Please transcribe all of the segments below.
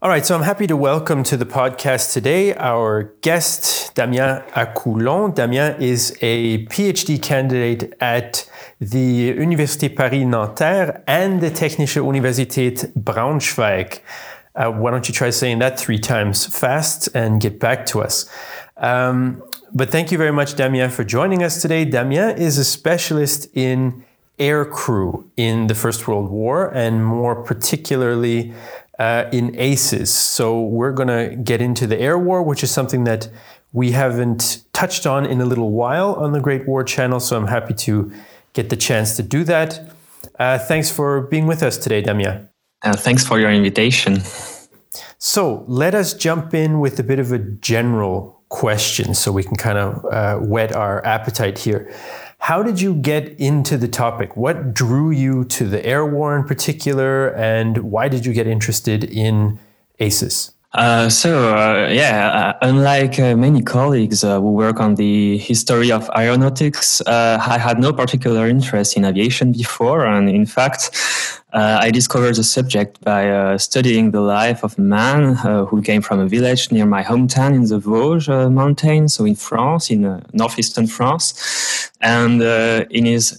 All right, so I'm happy to welcome to the podcast today our guest, Damien Acoulon. Damien is a PhD candidate at the Université Paris-Nanterre and the Technische Universität Braunschweig. Why don't you try saying that 3 times fast and get back to us? But thank you very much, Damien, for joining us today. Damien is a specialist in air crew in the First World War, and more particularly in ACES. So we're going to get into the air war, which is something that we haven't touched on in a little while on the Great War Channel. So I'm happy to get the chance to do that. Thanks for being with us today, Damien. Thanks for your invitation. So let us jump in with a bit of a general question so we can kind of whet our appetite here. How did you get into the topic? What drew you to the air war in particular, and why did you get interested in ACES? Unlike many colleagues who work on the history of aeronautics, I had no particular interest in aviation before. And in fact, I discovered the subject by studying the life of a man who came from a village near my hometown in the Vosges mountains, so in France, in northeastern France. And in his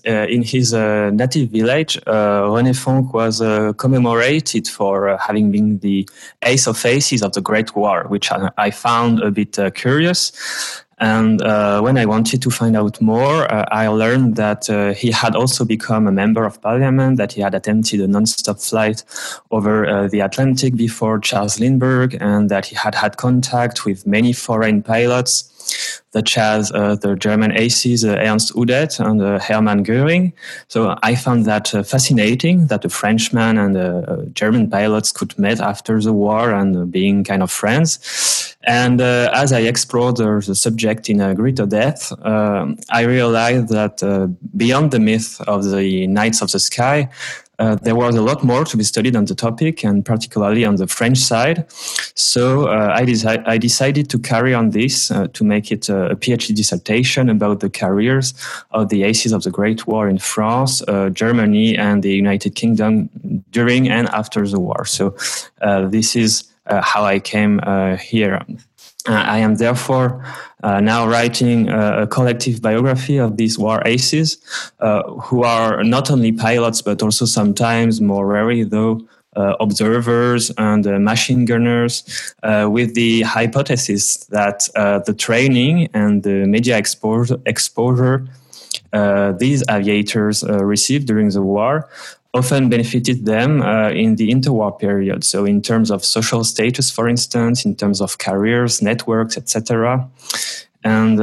native village, René Fonck was commemorated for having been the ace of aces of the Great War, which I found a bit curious. And when I wanted to find out more, I learned that he had also become a member of parliament, that he had attempted a non-stop flight over the Atlantic before Charles Lindbergh, and that he had had contact with many foreign pilots, such as the German aces Ernst Udet and Hermann Göring. So I found that fascinating, that a Frenchman and German pilots could meet after the war and being kind of friends. And as I explored the subject in greater depth, I realized that beyond the myth of the Knights of the Sky, there was a lot more to be studied on the topic, and particularly on the French side. So I decided to carry on this, to make it a PhD dissertation about the careers of the aces of the Great War in France, Germany, and the United Kingdom during and after the war. So this is how I came here. I am therefore now writing a collective biography of these war aces, who are not only pilots, but also sometimes, more rarely though, observers and machine gunners, with the hypothesis that the training and the media exposure these aviators received during the war often benefited them in the interwar period. So in terms of social status, for instance, in terms of careers, networks, etc. And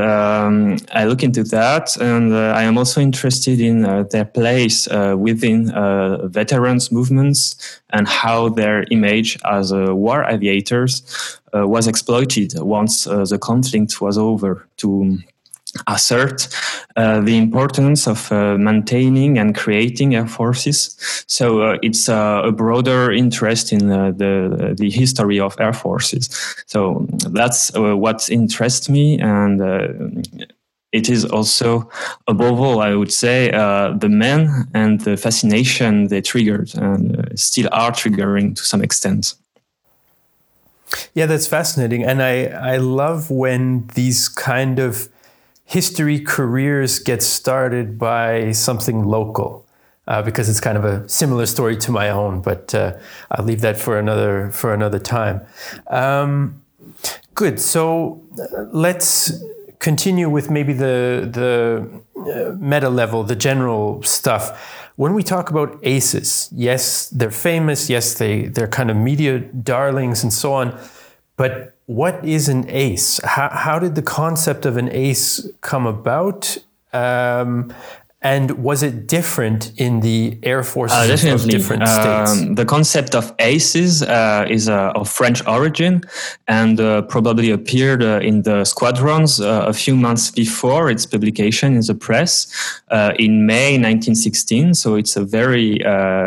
I look into that, and I am also interested in their place within veterans movements and how their image as war aviators was exploited once the conflict was over, to assert the importance of maintaining and creating air forces. So it's a broader interest in the history of air forces. So that's what interests me, and it is also, above all, I would say, the men and the fascination they triggered and still are triggering to some extent. Yeah, that's fascinating. And I love when these kind of history careers get started by something local, because it's kind of a similar story to my own, but I'll leave that for another time. Good. So let's continue with maybe the meta level, the general stuff. When we talk about aces, yes, they're famous. Yes, they're kind of media darlings and so on. But what is an ace? How did the concept of an ace come about? And was it different in the air forces of different states? The concept of aces is of French origin, and probably appeared in the squadrons a few months before its publication in the press in May 1916. So it's a very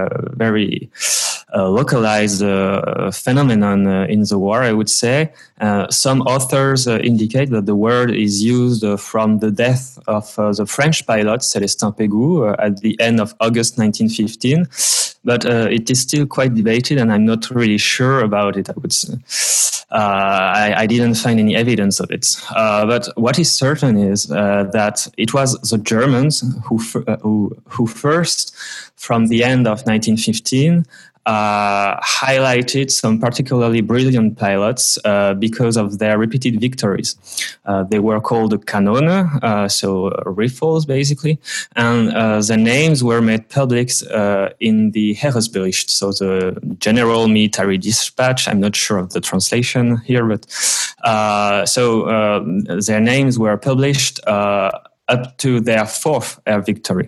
localized phenomenon in the war, I would say. Some authors indicate that the word is used from the death of the French pilot Célestin Augustin-Pégou at the end of August 1915. But it is still quite debated, and I'm not really sure about it, I would say. I didn't find any evidence of it. But what is certain is that it was the Germans who first, from the end of 1915, highlighted some particularly brilliant pilots because of their repeated victories. They were called Kanone, so rifles basically, and the names were made public in the Heeresbericht, so the General Military Dispatch. I'm not sure of the translation here, but their names were published up to their fourth air victory.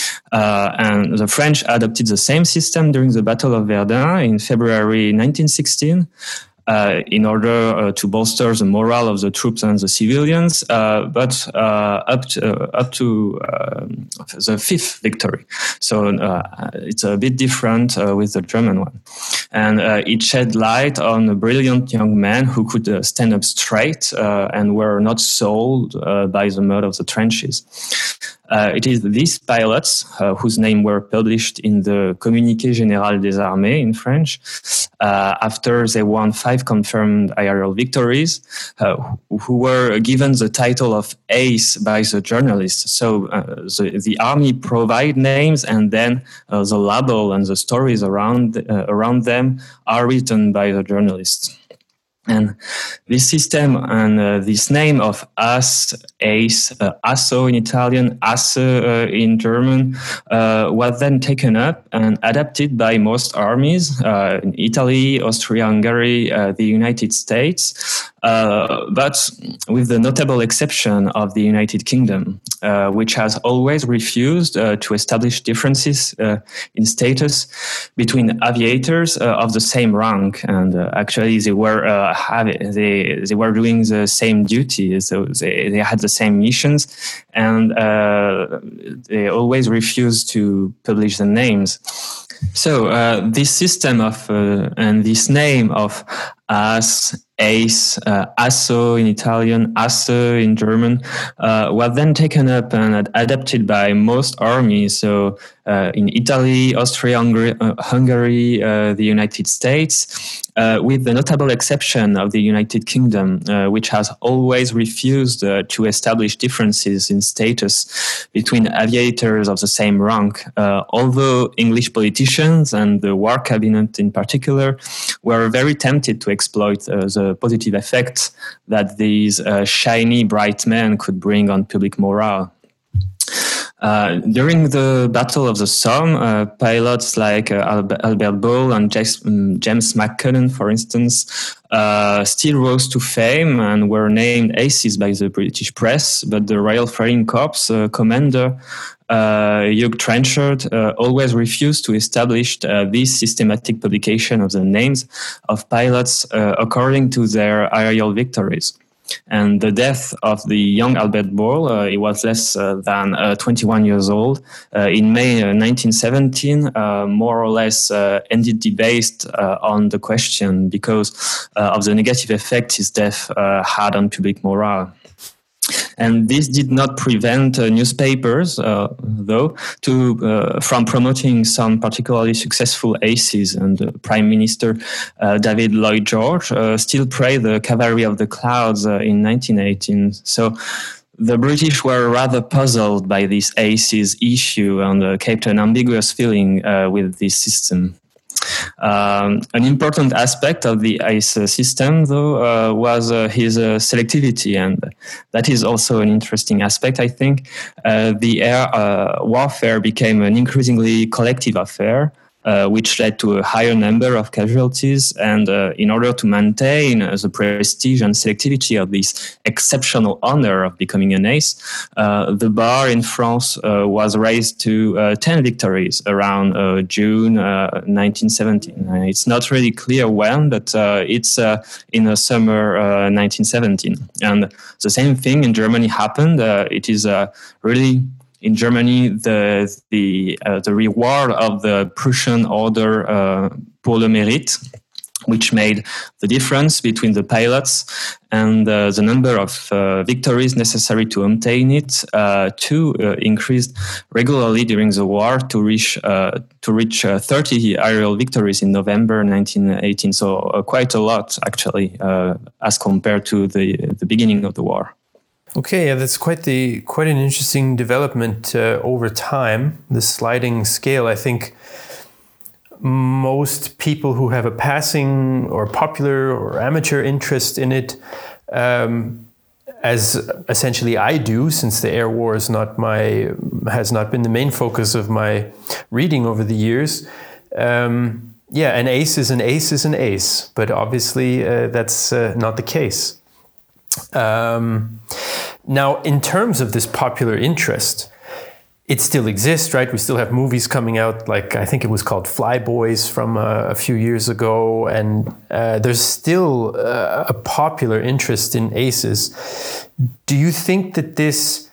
And the French adopted the same system during the Battle of Verdun in February 1916 in order to bolster the morale of the troops and the civilians, but up to the fifth victory. So it's a bit different with the German one. And it shed light on a brilliant young man who could stand up straight and were not sold by the mud of the trenches. It is these pilots whose names were published in the Communiqué Général des Armées in French after they won 5 confirmed aerial victories, who were given the title of ace by the journalists. So the army provide names, and then the label and the stories around them are written by the journalists. And this system and this name of ace, asso in Italian, asse in German, was then taken up and adapted by most armies in Italy, Austria-Hungary, the United States, but with the notable exception of the United Kingdom, which has always refused to establish differences in status between aviators of the same rank. And actually, they were doing the same duty, so they had the same missions, and they always refused to publish the names. So this system of and this name of ace, asso in Italian, asse in German, was then taken up and adapted by most armies. So in Italy, Austria-Hungary, the United States, with the notable exception of the United Kingdom, which has always refused to establish differences in status between aviators of the same rank, although English politicians and the War Cabinet in particular were very tempted to exploit the positive effect that these shiny, bright men could bring on public morale. During the Battle of the Somme, pilots like Albert Ball and James McCullin, for instance, still rose to fame and were named aces by the British press, but the Royal Flying Corps commander Hugh Trenchard always refused to establish this systematic publication of the names of pilots according to their aerial victories. And the death of the young Albert Ball, he was less than 21 years old, in May 1917, more or less ended debate on the question because of the negative effect his death had on public morale. And this did not prevent newspapers, though, from promoting some particularly successful aces. And Prime Minister David Lloyd George still praised the cavalry of the clouds in 1918. So the British were rather puzzled by this aces issue and kept an ambiguous feeling with this system. An important aspect of the ace system, though, was his selectivity, and that is also an interesting aspect, I think. The air warfare became an increasingly collective affair, which led to a higher number of casualties. And in order to maintain the prestige and selectivity of this exceptional honor of becoming an ace, the bar in France was raised to 10 victories around June 1917. It's not really clear when, but it's in the summer 1917. And the same thing in Germany happened. It is really... In Germany, the reward of the Prussian order pour le mérite which made the difference between the pilots and the number of victories necessary to obtain it increased regularly during the war to reach 30 aerial victories in November 1918. So quite a lot, actually, as compared to the beginning of the war. Okay, yeah, that's quite an interesting development over time. The sliding scale, I think. Most people who have a passing or popular or amateur interest in it, as essentially I do, since the air war has not been the main focus of my reading over the years. An ace is an ace is an ace, but obviously that's not the case. Now, in terms of this popular interest, it still exists, right? We still have movies coming out, like I think it was called Flyboys from a few years ago, and there's still a popular interest in aces. Do you think that this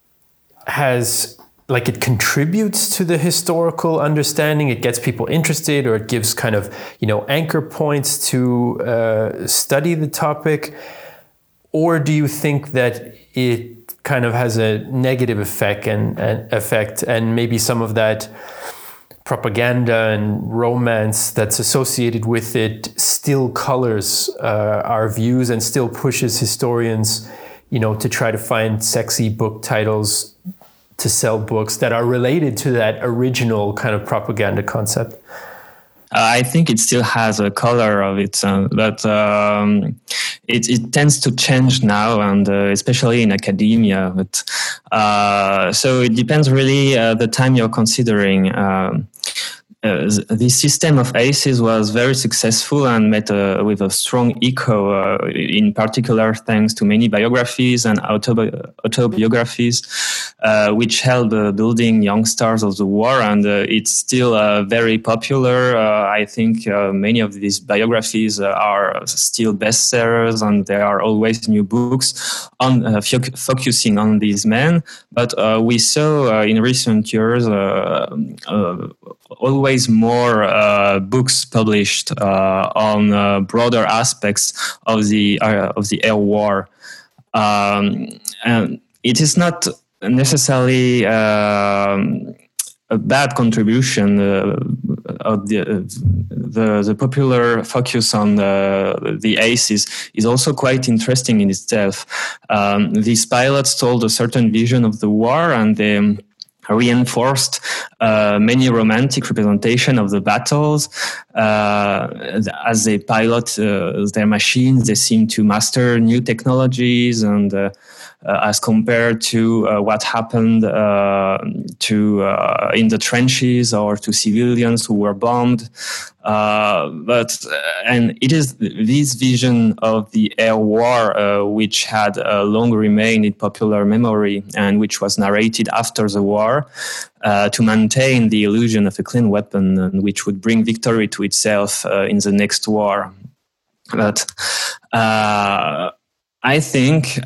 it contributes to the historical understanding? It gets people interested, or it gives kind of, anchor points to study the topic? Or do you think that it kind of has a negative effect and maybe some of that propaganda and romance that's associated with it still colors our views and still pushes historians, to try to find sexy book titles to sell books that are related to that original kind of propaganda concept? I think it still has a color of its own, but it tends to change now, and especially in academia. But so it depends really the time you're considering. The system of aces was very successful and met with a strong echo, in particular thanks to many biographies and autobiographies, which helped building young stars of the war, and it's still very popular. I think many of these biographies are still bestsellers, and there are always new books on focusing on these men. But we saw in recent years always more books published on broader aspects of the air war, and it is not necessarily a bad contribution of the popular focus on the aces is also quite interesting in itself. These pilots told a certain vision of the war, and they reinforced many romantic representation of the battles. As they pilot their machines, they seem to master new technologies, and as compared to what happened in the trenches or to civilians who were bombed. And it is this vision of the air war which had long remained in popular memory and which was narrated after the war to maintain the illusion of a clean weapon, and which would bring victory to itself in the next war. But I think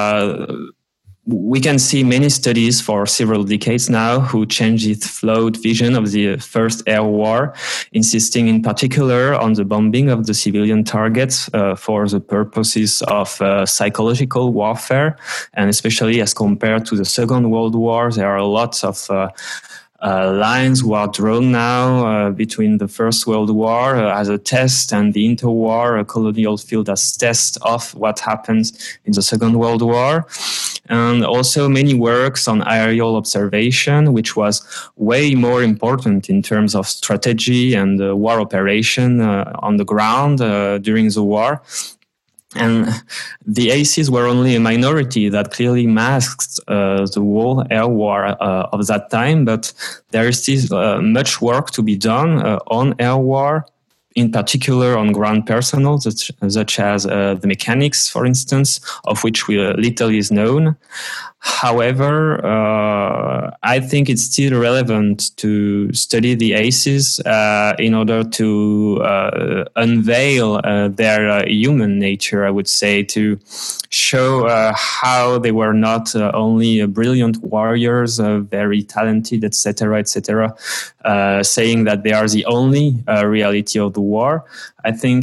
we can see many studies for several decades now who change its flawed vision of the First Air War, insisting in particular on the bombing of the civilian targets for the purposes of psychological warfare, and especially as compared to the Second World War, there are lots of lines were drawn now between the First World War as a test and the interwar colonial field as test of what happens in the Second World War. And also many works on aerial observation, which was way more important in terms of strategy and war operation on the ground during the war. And the aces were only a minority that clearly masked the whole air war of that time, but there is still much work to be done on air war, in particular on ground personnel, such as the mechanics, for instance, of which little is known. However, I think it's still relevant to study the aces in order to unveil their human nature, I would say, to show how they were not only brilliant warriors, very talented, etc., saying that they are the only reality of the war. I think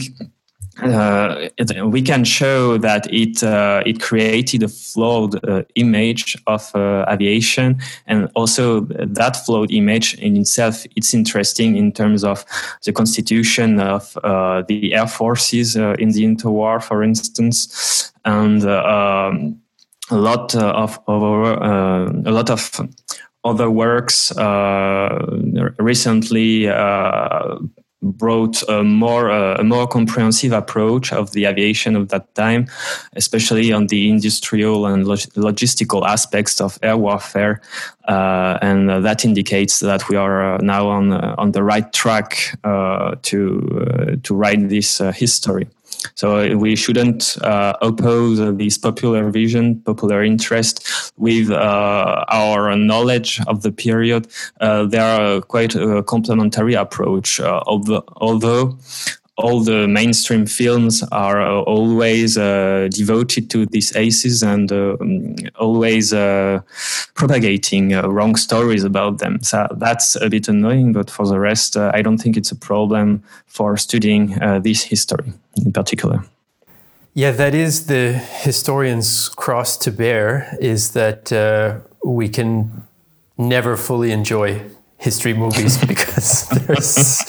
we can show that it created a flawed image of aviation, and also that flawed image in itself, it's interesting in terms of the constitution of the air forces in the interwar, for instance, and a lot of other works recently brought a more comprehensive approach of the aviation of that time, especially on the industrial and logistical aspects of air warfare, and that indicates that we are now on the right track to write this history. So we shouldn't oppose this popular vision, popular interest with our knowledge of the period. They are quite a complementary approach, although all the mainstream films are always devoted to these aces and always propagating wrong stories about them. So that's a bit annoying, but for the rest, I don't think it's a problem for studying this history in particular. Yeah, that is the historian's cross to bear, is that we can never fully enjoy history movies because there's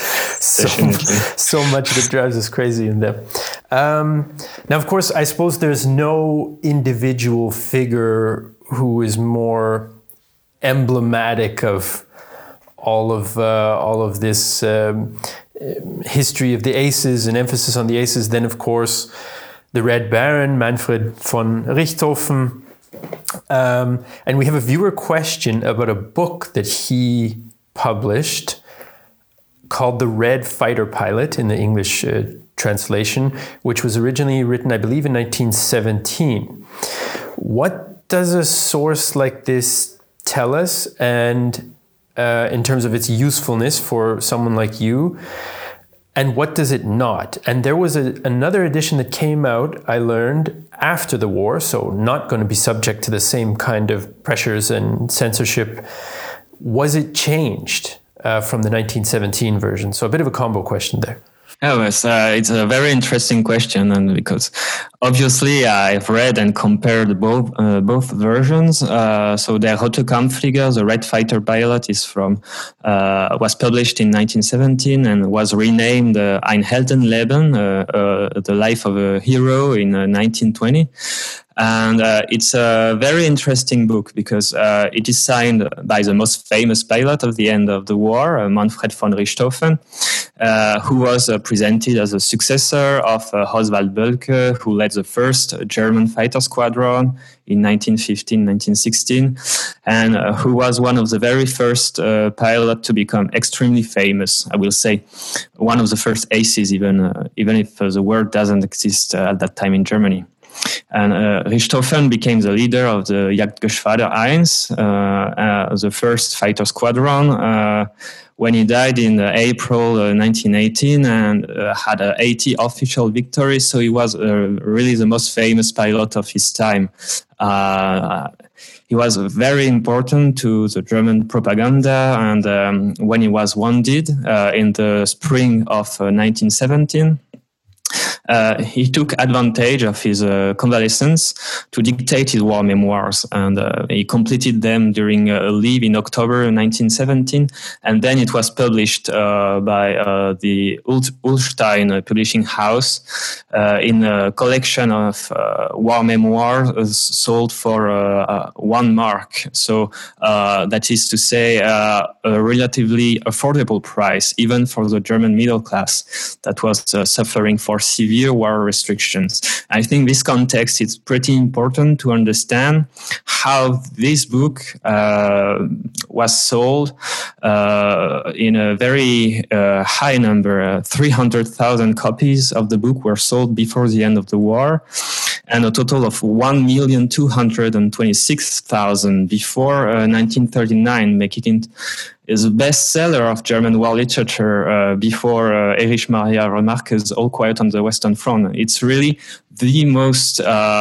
so much that drives us crazy in them. Now, of course, I suppose there's no individual figure who is more emblematic of all of this history of the aces and emphasis on the aces than, of course, the Red Baron, Manfred von Richthofen. And we have a viewer question about a book that he published called The Red Fighter Pilot in the English translation, which was originally written, I believe, in 1917. What does a source like this tell us, and in terms of its usefulness for someone like you, and what does it not? And there was another edition that came out, I learned, after the war, so not going to be subject to the same kind of pressures and censorship. Was it changed from the 1917 version? So a bit of a combo question there. Oh, yes, it's a very interesting question, and because obviously I've read and compared both versions. So der Rote Kampfflieger, the Red Fighter Pilot, was published in 1917 and was renamed Ein Heldenleben, the life of a hero, in 1920. And it's a very interesting book because it is signed by the most famous pilot of the end of the war, Manfred von Richthofen, who was presented as a successor of Oswald Bölke, who led the first German fighter squadron in 1915-1916, and who was one of the very first pilots to become extremely famous. I will say one of the first aces, even if the word doesn't exist at that time in Germany. And Richthofen became the leader of the Jagdgeschwader 1, the first fighter squadron, when he died in April 1918 and had 80 official victories. So he was really the most famous pilot of his time. He was very important to the German propaganda, and when he was wounded in the spring of 1917, he took advantage of his convalescence to dictate his war memoirs, and he completed them during a leave in October 1917, and then it was published by the Ullstein publishing house in a collection of war memoirs sold for 1 mark. So that is to say a relatively affordable price, even for the German middle class that was suffering for severe war restrictions. I think this context is pretty important to understand how this book was sold in a very high number. 300,000 copies of the book were sold before the end of the war, and a total of 1,226,000 before 1939, making it is a bestseller of German war literature before Erich Maria Remarque's All Quiet on the Western Front. It's really the most,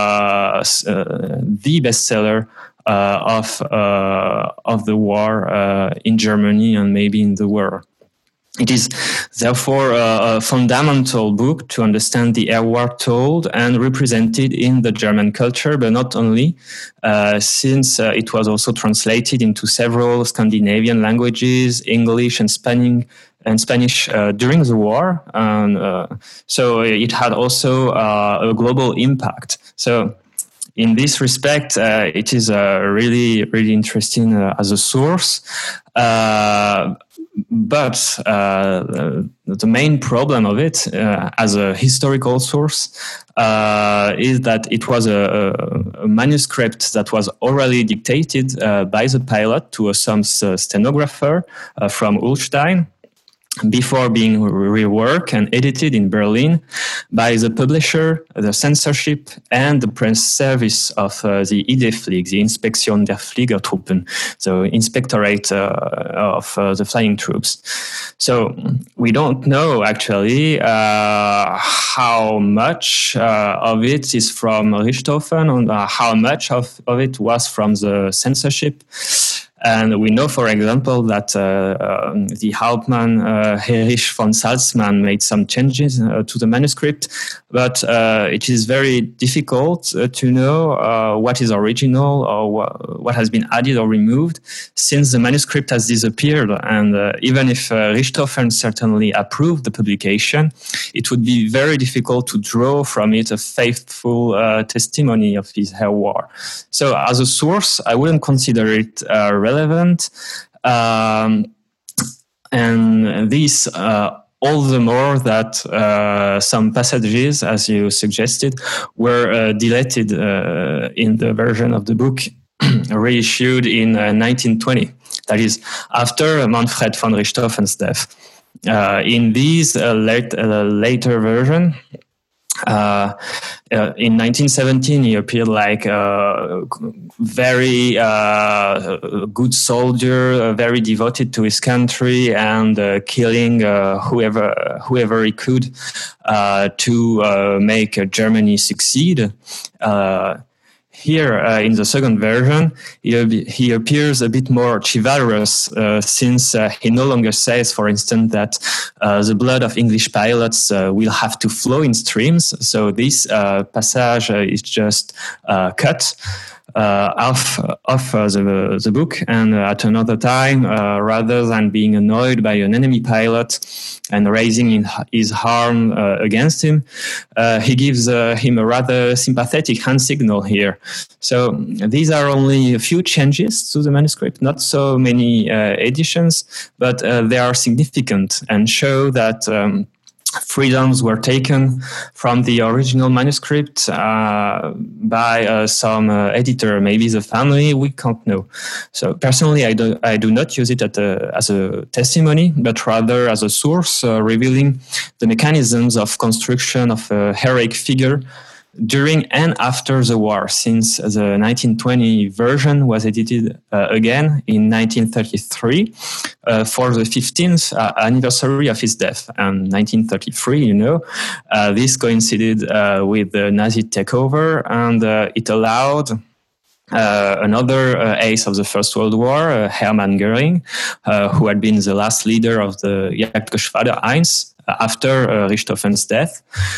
the bestseller of the war in Germany and maybe in the world. It is therefore a fundamental book to understand the air war told and represented in the German culture, but not only, since it was also translated into several Scandinavian languages, English and Spanish during the war. And so it had also a global impact. So in this respect, it is really, really interesting as a source. But the main problem of it, as a historical source, is that it was a manuscript that was orally dictated by the pilot to some stenographer from Ulstein, before being reworked and edited in Berlin by the publisher, the censorship, and the press service of the ID-Flieg, the Inspektion der Fliegertruppen, the Inspectorate of the Flying Troops. So we don't know actually how much of it is from Richthofen and how much of it was from the censorship. And we know, for example, that the Hauptmann Erich von Salzmann made some changes to the manuscript, but it is very difficult to know what is original or what has been added or removed, since the manuscript has disappeared. And even if Richthofen certainly approved the publication, it would be very difficult to draw from it a faithful testimony of his air war. So as a source, I wouldn't consider it relevant. And this all the more that some passages, as you suggested, were deleted in the version of the book reissued in 1920. That is, after Manfred von Richthofen's death. In this later version, in 1917, he appeared like a very good soldier, very devoted to his country, and killing whoever he could to make Germany succeed. Here, in the second version, he appears a bit more chivalrous, since he no longer says, for instance, that the blood of English pilots will have to flow in streams. So this passage is just cut off the book, and at another time, rather than being annoyed by an enemy pilot and raising his arm against him, he gives him a rather sympathetic hand signal here. So these are only a few changes to the manuscript, not so many editions, but they are significant and show that freedoms were taken from the original manuscript by some editor, maybe the family, we can't know. So personally, I do not use it as a testimony, but rather as a source revealing the mechanisms of construction of a heroic figure during and after the war, since the 1920 version was edited again in 1933 for the 15th anniversary of his death. And 1933, this coincided with the Nazi takeover, and it allowed another ace of the First World War, Hermann Göring, who had been the last leader of the Jagdgeschwader 1 after Richthofen's death.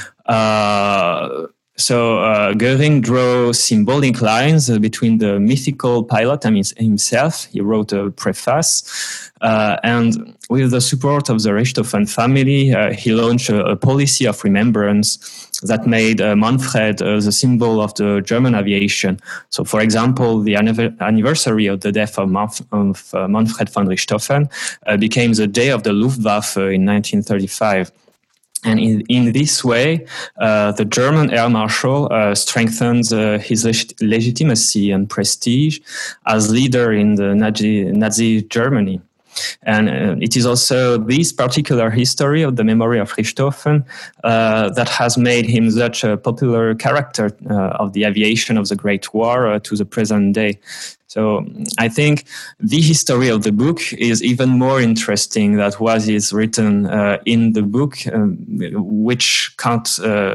So Göring drew symbolic lines between the mythical pilot and himself. He wrote a preface, and with the support of the Richthofen family, he launched a policy of remembrance that made Manfred the symbol of the German aviation. So, for example, the anniversary of the death of Manfred von Richthofen became the day of the Luftwaffe in 1935. And in this way, the German Air Marshal strengthened his legitimacy and prestige as leader in the Nazi Germany. And it is also this particular history of the memory of Richthofen that has made him such a popular character of the aviation of the Great War to the present day. So I think the history of the book is even more interesting than what is written in the book, which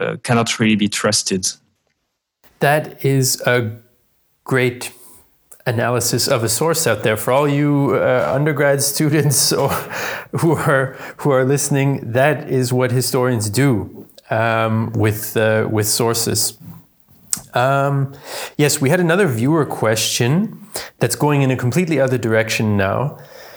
cannot really be trusted. That is a great analysis of a source out there. For all you undergrad students or who are listening, that is what historians do with sources. Yes, we had another viewer question that's going in a completely other direction now.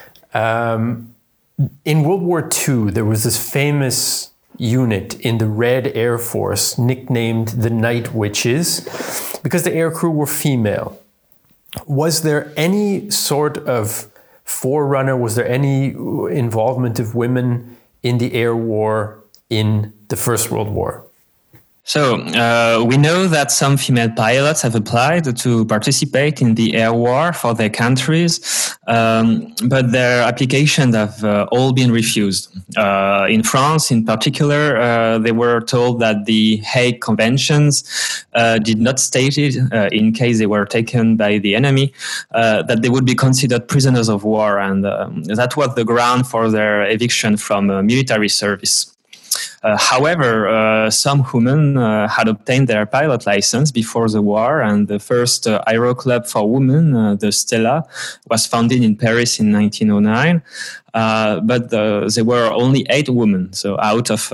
In World War II, there was this famous unit in the Red Air Force nicknamed the Night Witches because the aircrew were female. Was there any sort of forerunner? Was there any involvement of women in the air war in the First World War? So we know that some female pilots have applied to participate in the air war for their countries, but their applications have all been refused. In France, in particular, they were told that the Hague Conventions did not state it, in case they were taken by the enemy, that they would be considered prisoners of war, and that was the ground for their eviction from military service. However, some women had obtained their pilot license before the war, and the first aero club for women, the Stella, was founded in Paris in 1909. But there were only 8 women, so out of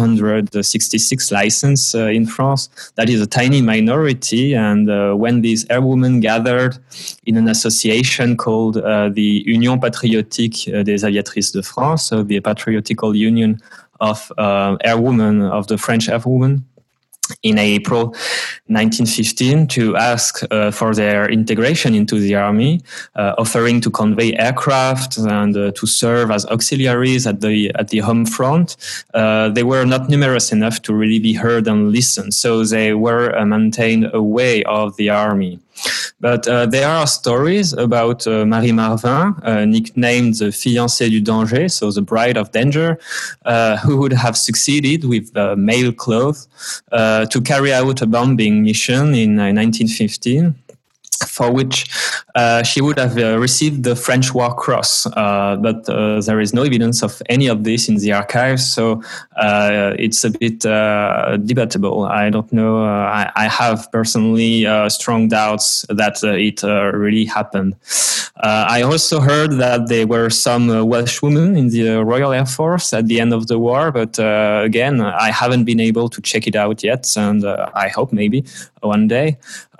966 licenses in France, that is a tiny minority. And when these airwomen gathered in an association called the Union Patriotique des Aviatrices de France, so the Patriotical Union of airwomen, of the French airwomen, in April 1915 to ask for their integration into the army, offering to convey aircraft and to serve as auxiliaries at the home front. They were not numerous enough to really be heard and listened, so they were maintained away of the army. But there are stories about Marie Marvin, nicknamed the fiancée du danger, so the bride of danger, who would have succeeded with male clothes to carry out a bombing mission in 1915. For which she would have received the French War Cross, but there is no evidence of any of this in the archives, so it's a bit debatable. I don't know. I have personally strong doubts that it really happened. I also heard that there were some Welsh women in the Royal Air Force at the end of the war, but again, I haven't been able to check it out yet, and I hope maybe one day.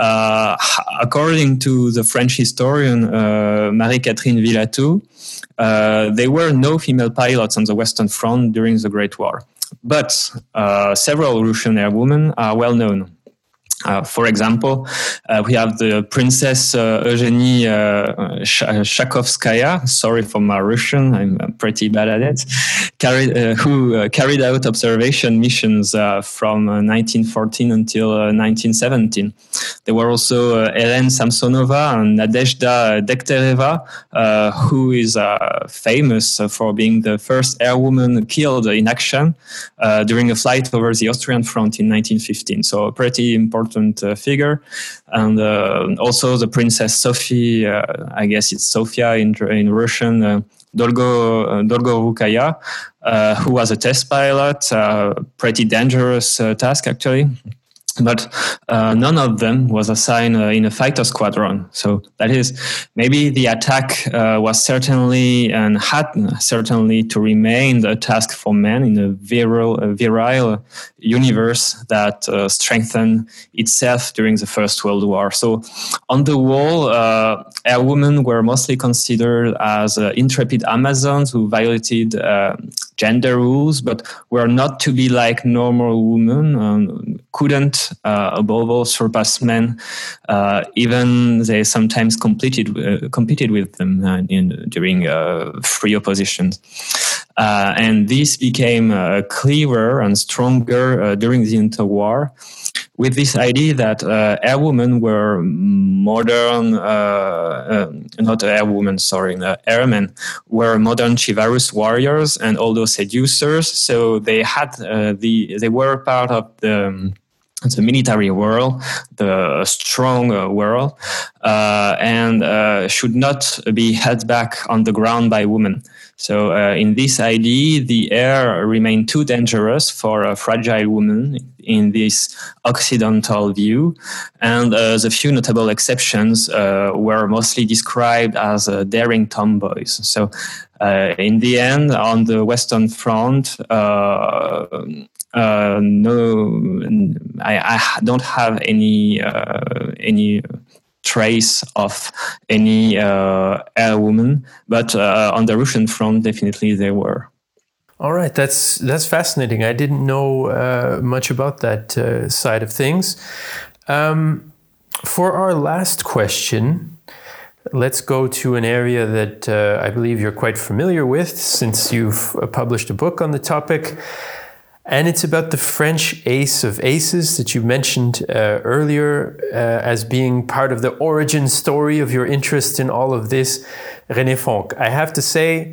According to the French historian Marie-Catherine Villatou, there were no female pilots on the Western Front during the Great War, but several Russian airwomen are well known. For example, we have the Princess Eugenie Shakovskaya, sorry for my Russian, I'm pretty bad at it, who carried out observation missions from 1914 until 1917. There were also Hélène Samsonova and Nadezhda Dektereva, who is famous for being the first airwoman killed in action during a flight over the Austrian front in 1915. So a pretty important figure. And also the Princess Sophie, I guess it's Sofia in Russian, Dolgorukaya, who was a test pilot, pretty dangerous task actually. But none of them was assigned in a fighter squadron. So that is, maybe the attack was certainly and had certainly to remain a task for men in a virile universe that strengthened itself during the First World War. So on the whole, airwomen were mostly considered as intrepid Amazons who violated gender rules, but were not to be like normal women, couldn't, above all, surpass men. Even they sometimes competed with them during free oppositions. And this became clearer and stronger during the interwar, with this idea that airwomen were modern, not airwomen, sorry, airmen were modern chivalrous warriors and although seducers. So they had they were part of the military world, the strong world, and should not be held back on the ground by women. So in this idea, the air remained too dangerous for a fragile woman in this Occidental view, and the few notable exceptions were mostly described as daring tomboys. So in the end, on the Western Front, I don't have any trace of any airwoman, but on the Russian front, definitely there were. All right, that's fascinating. I didn't know much about that side of things. For our last question, let's go to an area that I believe you're quite familiar with, since you've published a book on the topic. And it's about the French ace of aces that you mentioned earlier as being part of the origin story of your interest in all of this, René Fonck. I have to say,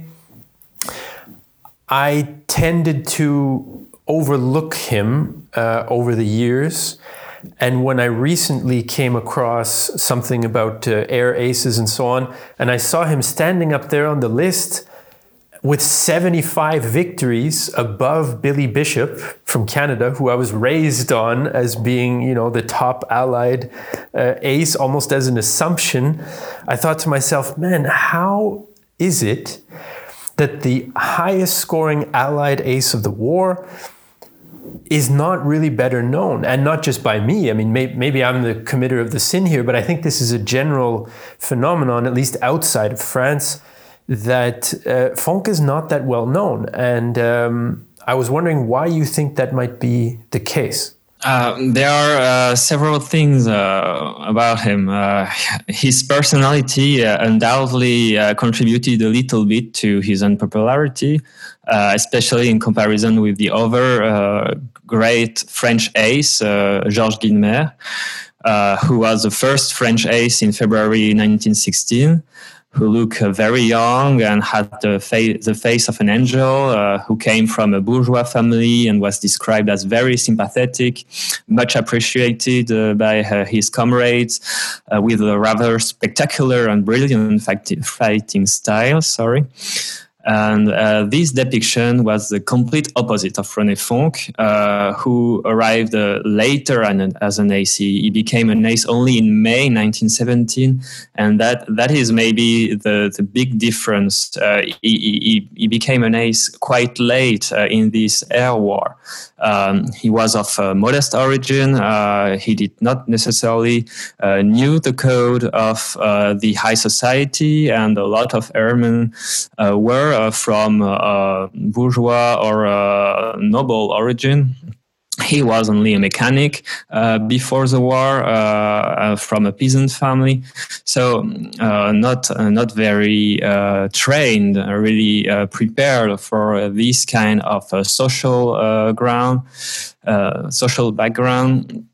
I tended to overlook him over the years. And when I recently came across something about air aces and so on, and I saw him standing up there on the list with 75 victories above Billy Bishop from Canada, who I was raised on as being, the top Allied ace, almost as an assumption, I thought to myself, man, how is it that the highest scoring Allied ace of the war is not really better known? And not just by me. I mean, maybe I'm the committer of the sin here, but I think this is a general phenomenon, at least outside of France, that Fonck is not that well known. And I was wondering why you think that might be the case. There are several things about him. His personality undoubtedly contributed a little bit to his unpopularity, especially in comparison with the other great French ace, Georges Guynemer, who was the first French ace in February 1916. Who looked very young and had the face of an angel, who came from a bourgeois family and was described as very sympathetic, much appreciated by his comrades, with a rather spectacular and brilliant fighting style. And this depiction was the complete opposite of René Fonck, who arrived later as an ace. He became an ace only in May 1917, and that is maybe the big difference. He became an ace quite late in this air war. He was of modest origin. He did not necessarily knew the code of the high society, and a lot of airmen were from bourgeois or noble origin. He was only a mechanic before the war, from a peasant family, so not very trained, really prepared for this kind of social social background,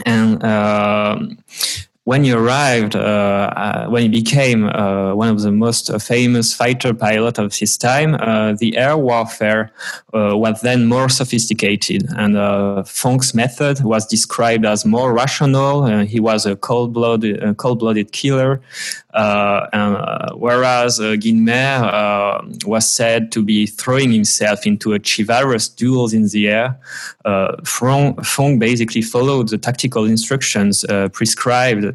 and. When he arrived, when he became one of the most famous fighter pilots of his time, the air warfare was then more sophisticated, and Fonck's method was described as more rational. He was a cold-blooded killer, whereas Guynemer was said to be throwing himself into a chivalrous duels in the air. Fonck basically followed the tactical instructions prescribed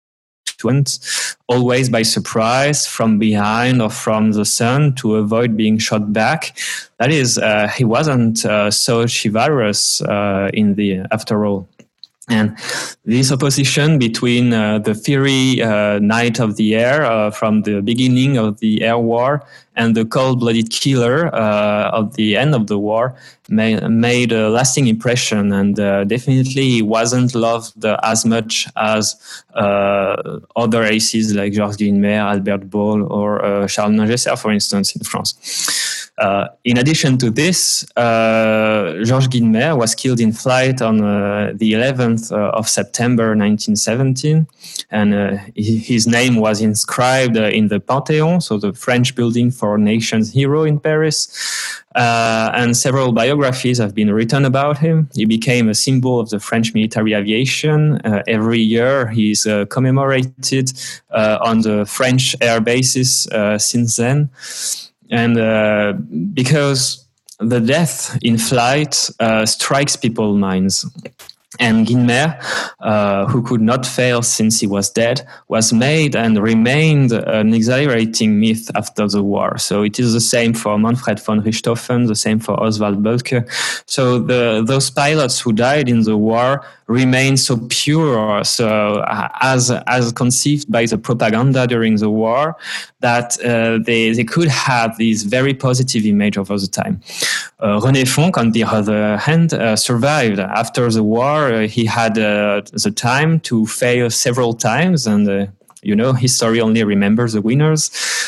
always by surprise, from behind or from the sun, to avoid being shot back. That is, he wasn't so chivalrous after all. And this opposition between the fiery knight of the air from the beginning of the air war and the cold-blooded killer of the end of the war made a lasting impression, and definitely he wasn't loved as much as other aces like Georges Guynemer, Albert Ball, or Charles Ningesser, for instance, in France. In addition to this, Georges Guynemer was killed in flight on the 11th of September 1917, and his name was inscribed in the Panthéon, so the French building for nation's hero in Paris. And several biographies have been written about him. He became a symbol of the French military aviation. Every year he's commemorated on the French air bases since then. And because the death in flight strikes people's minds. And Guinmer, who could not fail since he was dead, was made and remained an exhilarating myth after the war. So it is the same for Manfred von Richthofen, the same for Oswald Bölke. So those pilots who died in the war remain so pure, so as conceived by the propaganda during the war, that they could have this very positive image over the time. René Fonck, on the other hand, survived. After the war, he had the time to fail several times, and history only remembers the winners.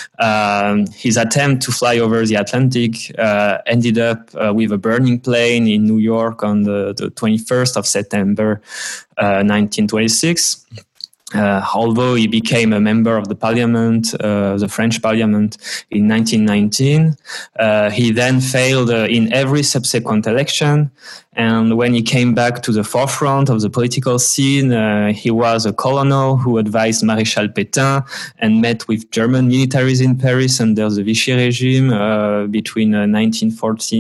His attempt to fly over the Atlantic ended up with a burning plane in New York on the 21st of September, 1926. Although he became a member of the parliament, the French parliament, in 1919, he then failed in every subsequent election. And when he came back to the forefront of the political scene, he was a colonel who advised Maréchal Pétain and met with German militaries in Paris under the Vichy regime between 1940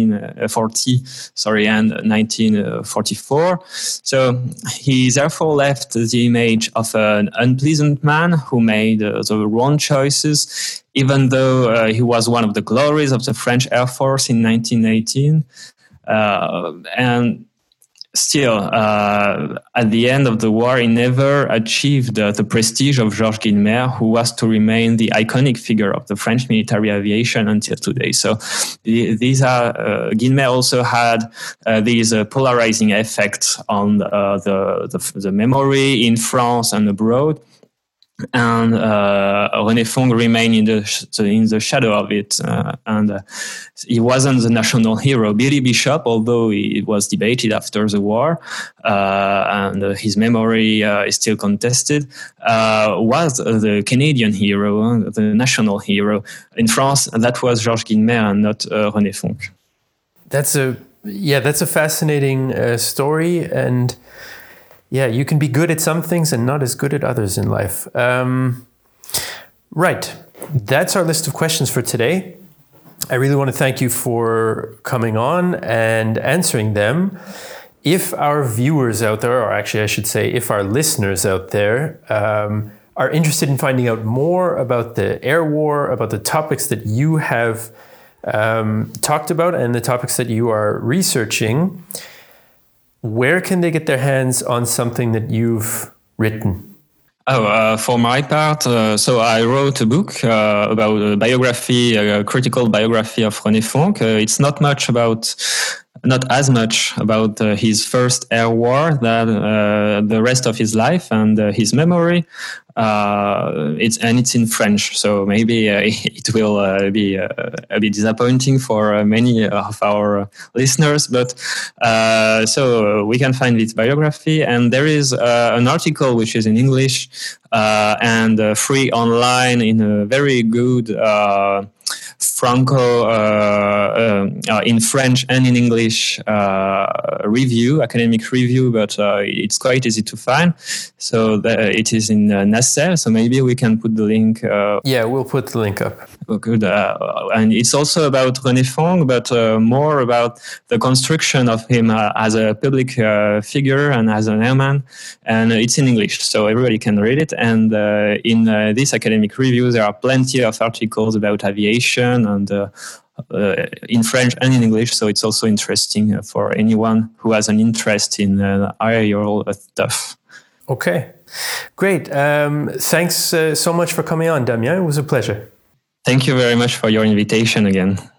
and 1944. So he therefore left the image of an unpleasant man who made the wrong choices, even though he was one of the glories of the French Air Force in 1918. And still, at the end of the war, he never achieved the prestige of Georges Guilmer, who was to remain the iconic figure of the French military aviation until today. So these are Guilmer also had these polarizing effects on the memory in France and abroad. And René Fonck remained in the shadow of it, and he wasn't the national hero. Billy Bishop, although it was debated after the war, and his memory is still contested, was the Canadian hero, the national hero. In France, that was Georges Guilmer and not René Fonck. That's a fascinating story, and yeah, you can be good at some things and not as good at others in life. Right. That's our list of questions for today. I really want to thank you for coming on and answering them. If our viewers out there, or actually I should say, if our listeners out there are interested in finding out more about the air war, about the topics that you have talked about and the topics that you are researching, where can they get their hands on something that you've written? For my part, so I wrote a book about a biography, a critical biography of René Fonck. It's not as much about his first air war than the rest of his life and his memory. It's in French, so maybe it will be a bit disappointing for many of our listeners. But so we can find this biography, and there is an article which is in English and free online in a very good Franco in French and in English academic review, but it's quite easy to find. So it is in Nacelle, so maybe we can put the link. Yeah, we'll put the link up. Oh, good. And it's also about René Fonck, but more about the construction of him as a public figure and as an airman. And it's in English, so everybody can read it. And in this academic review, there are plenty of articles about aviation and in French and in English, so it's also interesting for anyone who has an interest in aerial stuff. Okay, great. Thanks so much for coming on, Damien. It was a pleasure. Thank you very much for your invitation again.